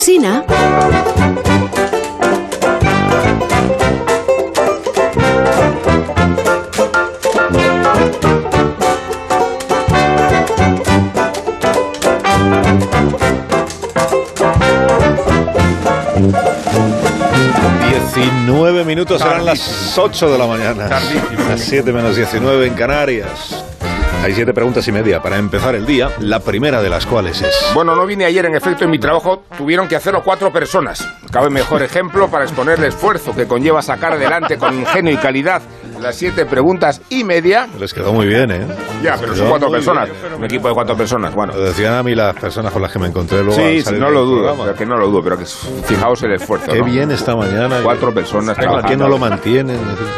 Sina. Minutos, serán las 8 de la mañana. Las 7 menos 19 en Canarias. Hay 7 preguntas y media para empezar el día, la primera de las cuales es... Bueno, no vine ayer, en efecto, en mi trabajo tuvieron que hacerlo 4 personas. Cabe mejor ejemplo para exponer el esfuerzo que conlleva sacar adelante con ingenio y calidad las 7 preguntas y media. Les quedó muy bien, ¿eh? Ya, pero son 4 personas, un equipo de 4 personas, bueno. Lo decían a mí las personas con las que me encontré luego. Sí, no lo dudo, pero que fijaos el esfuerzo, Qué ¿no? bien esta mañana. 4 personas trabajando. ¿Por qué no lo mantienen?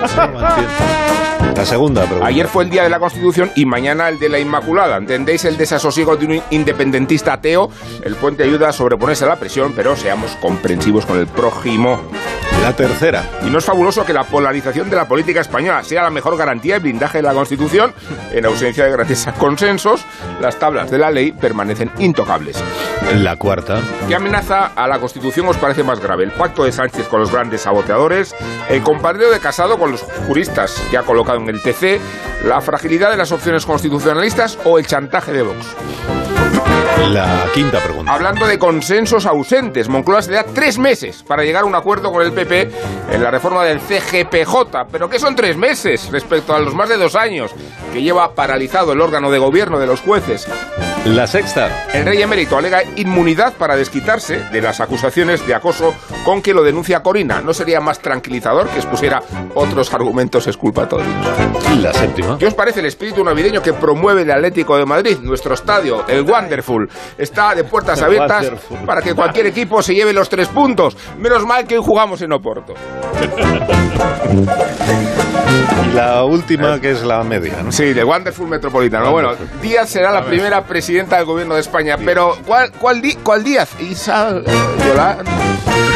La segunda pregunta. Ayer fue el día de la Constitución y mañana el de la Inmaculada. ¿Entendéis el desasosiego de un independentista ateo? El puente ayuda a sobreponerse a la presión, pero seamos comprensivos con el prójimo. La tercera. ¿Y no es fabuloso que la polarización de la política española sea la mejor garantía y blindaje de la Constitución? En ausencia de grandes consensos, las tablas de la ley permanecen intocables. La cuarta. ¿Qué amenaza a la Constitución os parece más grave? ¿El pacto de Sánchez con los grandes saboteadores? ¿El compadreo de Casado con los juristas que ha colocado en el TC? ¿La fragilidad de las opciones constitucionalistas o el chantaje de Vox? La quinta pregunta. Hablando de consensos ausentes, Moncloa se da 3 meses para llegar a un acuerdo con el PP en la reforma del CGPJ. ¿Pero qué son 3 meses respecto a los más de 2 años que lleva paralizado el órgano de gobierno de los jueces? La sexta. El rey emérito alega inmunidad para desquitarse de las acusaciones de acoso con que lo denuncia Corina. ¿No sería más tranquilizador que expusiera otros argumentos exculpatorios? La séptima. ¿Qué os parece el espíritu navideño que promueve el Atlético de Madrid? Nuestro estadio, el Wonderful, está de puertas abiertas para que cualquier equipo se lleve los 3 puntos. Menos mal que hoy jugamos en Oporto. Y la última, que es la media, ¿no? Sí, de Wonderful Metropolitano. Bueno, Díaz será la primera presidenta del gobierno de España, pero ¿cuál Díaz? Isa Yolanda.